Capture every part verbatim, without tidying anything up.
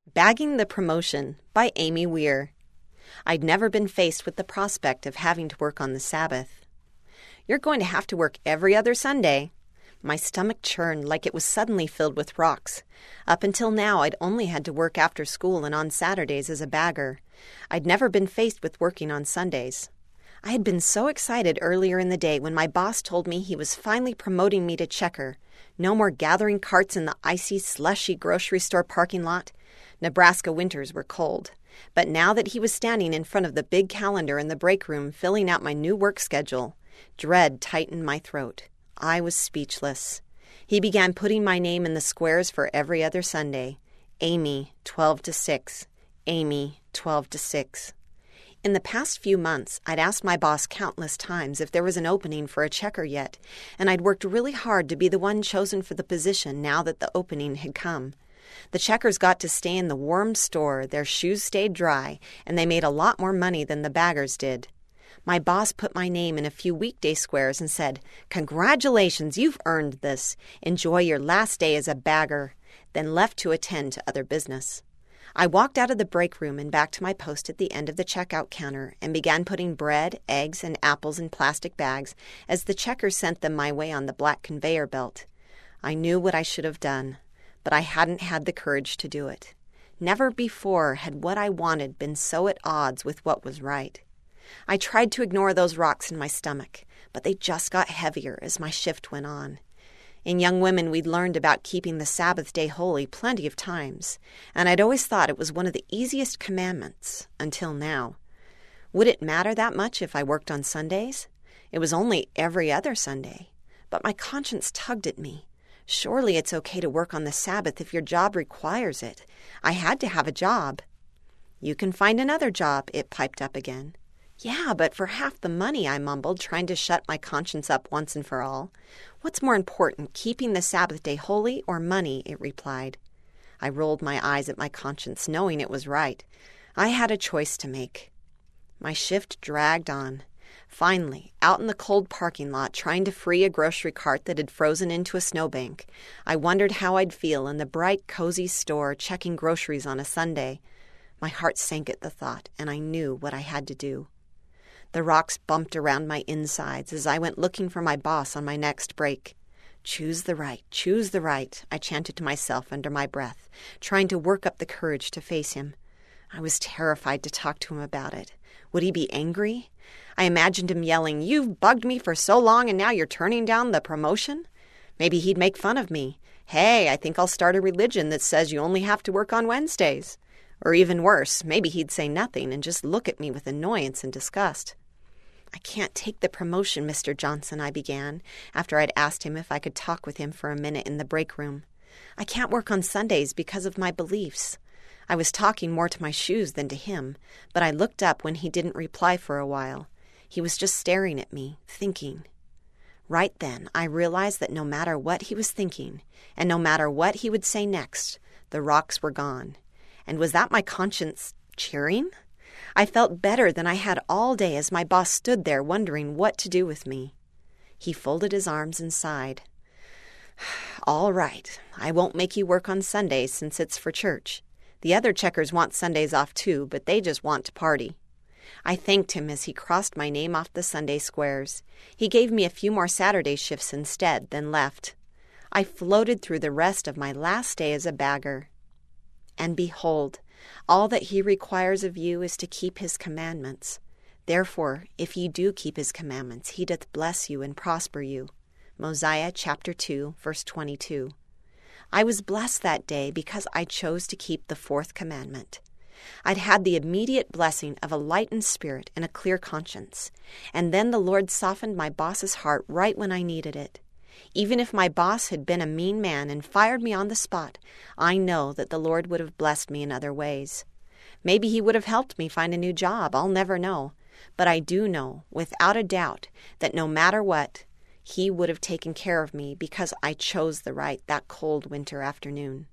Bagging the Promotion by Amy Weir. I'd never been faced with the prospect of having to work on the Sabbath. You're going to have to work every other Sunday. My stomach churned like it was suddenly filled with rocks. Up until now, I'd only had to work after school and on Saturdays as a bagger. I'd never been faced with working on Sundays. I had been so excited earlier in the day when my boss told me he was finally promoting me to checker. No more gathering carts in the icy, slushy grocery store parking lot. Nebraska winters were cold. But now that he was standing in front of the big calendar in the break room filling out my new work schedule, dread tightened my throat. I was speechless. He began putting my name in the squares for every other Sunday. Amy, twelve to six. Amy, twelve to six. In the past few months, I'd asked my boss countless times if there was an opening for a checker yet, and I'd worked really hard to be the one chosen for the position now that the opening had come. The checkers got to stay in the warm store, their shoes stayed dry, and they made a lot more money than the baggers did. My boss put my name in a few weekday squares and said, "Congratulations, you've earned this. Enjoy your last day as a bagger," then left to attend to other business. I walked out of the break room and back to my post at the end of the checkout counter and began putting bread, eggs, and apples in plastic bags as the checkers sent them my way on the black conveyor belt. I knew what I should have done, but I hadn't had the courage to do it. Never before had what I wanted been so at odds with what was right. I tried to ignore those rocks in my stomach, but they just got heavier as my shift went on. In Young Women, we'd learned about keeping the Sabbath day holy plenty of times, and I'd always thought it was one of the easiest commandments, until now. Would it matter that much if I worked on Sundays? It was only every other Sunday, but my conscience tugged at me. Surely it's okay to work on the Sabbath if your job requires it. I had to have a job. "You can find another job," it piped up again. "Yeah, but for half the money," I mumbled, trying to shut my conscience up once and for all. "What's more important, keeping the Sabbath day holy or money?" it replied. I rolled my eyes at my conscience, knowing it was right. I had a choice to make. My shift dragged on. Finally, out in the cold parking lot, trying to free a grocery cart that had frozen into a snowbank, I wondered how I'd feel in the bright, cozy store checking groceries on a Sunday. My heart sank at the thought, and I knew what I had to do. The rocks bumped around my insides as I went looking for my boss on my next break. "Choose the right, choose the right," I chanted to myself under my breath, trying to work up the courage to face him. I was terrified to talk to him about it. Would he be angry? I imagined him yelling, "You've bugged me for so long and now you're turning down the promotion?" Maybe he'd make fun of me. "Hey, I think I'll start a religion that says you only have to work on Wednesdays." Or even worse, maybe he'd say nothing and just look at me with annoyance and disgust. "I can't take the promotion, Mister Johnson," I began, after I'd asked him if I could talk with him for a minute in the break room. "I can't work on Sundays because of my beliefs." I was talking more to my shoes than to him, but I looked up when he didn't reply for a while. He was just staring at me, thinking. Right then, I realized that no matter what he was thinking, and no matter what he would say next, the rocks were gone. And was that my conscience cheering? I felt better than I had all day as my boss stood there wondering what to do with me. He folded his arms and sighed. "All right, I won't make you work on Sundays since it's for church. The other checkers want Sundays off too, but they just want to party." I thanked him as he crossed my name off the Sunday squares. He gave me a few more Saturday shifts instead, then left. I floated through the rest of my last day as a bagger. And behold, all that he requires of you is to keep his commandments. Therefore, if ye do keep his commandments, he doth bless you and prosper you. Mosiah chapter two, verse twenty-two. I was blessed that day because I chose to keep the fourth commandment. I'd had the immediate blessing of a lightened spirit and a clear conscience, and then the Lord softened my boss's heart right when I needed it. Even if my boss had been a mean man and fired me on the spot, I know that the Lord would have blessed me in other ways. Maybe he would have helped me find a new job, I'll never know. But I do know, without a doubt, that no matter what, he would have taken care of me because I chose the right that cold winter afternoon.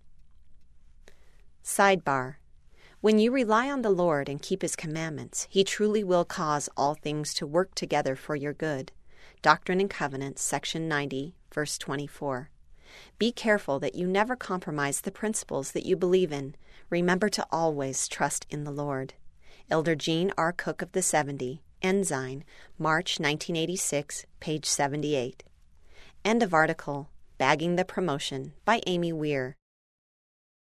Sidebar. When you rely on the Lord and keep his commandments, he truly will cause all things to work together for your good. Doctrine and Covenants, section ninety, verse twenty-four. Be careful that you never compromise the principles that you believe in. Remember to always trust in the Lord. Elder Jean R. Cook of the seventy, Ensign, March nineteen eighty-six, page seventy-eight. End of article. Bagging the Promotion by Amy Weir.